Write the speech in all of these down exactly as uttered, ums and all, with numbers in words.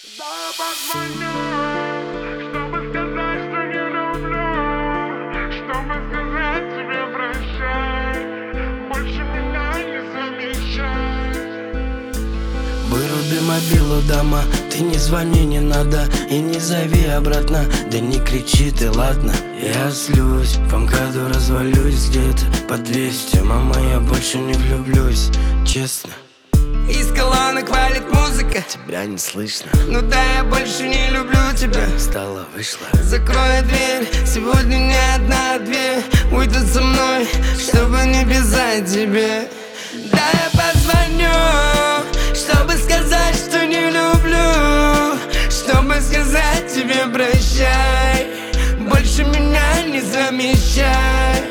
Да, я позвоню, чтобы сказать, что не люблю, чтобы сказать тебе прощай, больше меня не замечай. Выруби мобилу, дама, ты не звони, не надо, и не зови обратно. Да не кричи ты, ладно? Я злюсь, в МКАДу развалюсь где-то по двести. Мама, я больше не влюблюсь, честно. Из колонок валит музыка, Тебя не слышно. ну да, я больше не люблю тебя. Стала, вышла. Закрой дверь, сегодня не одна, а две уйдут со мной, чтобы не писать тебе. Да, я позвоню, чтобы сказать, что не люблю, чтобы сказать тебе прощай, больше меня не замечай.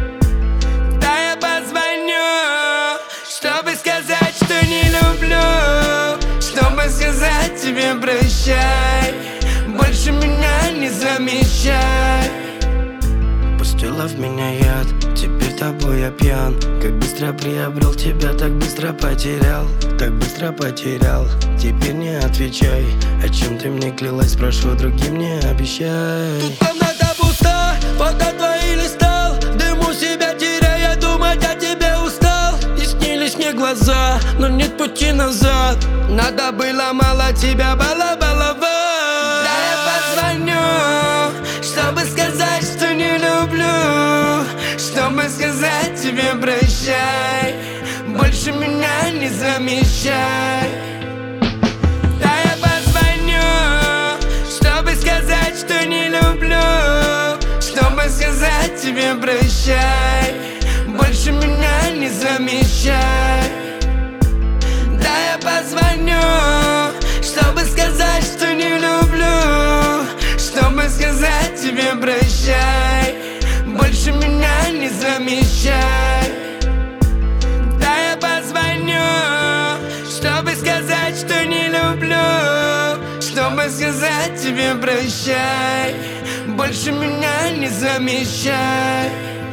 Да, я позвоню, чтобы сказать, что не люблю, чтобы сказать тебе прощай, больше меня не замечай. Пустила в меня яд, теперь тобой я пьян. Как быстро приобрел тебя, так быстро потерял. Так быстро потерял, теперь не отвечай. О чем ты мне клялась, прошу, другим не обещай. Тут комната пуста, фото твои листал, в дыму себя теряя, думать о тебе устал. И снились мне глаза, но нет пути назад. Надо было мало тебя баловала. Да, я позвоню, чтобы сказать, что не люблю, чтобы сказать тебе прощай, больше меня не замечай. Да, я позвоню, чтобы сказать, что не люблю, чтобы сказать тебе прощай, больше меня не замечай. Да, я позвоню, чтобы сказать, что не люблю, чтобы сказать тебе прощай, больше меня не замечай. Да, я позвоню, чтобы сказать, что не люблю, чтобы сказать тебе прощай, больше меня не замечай.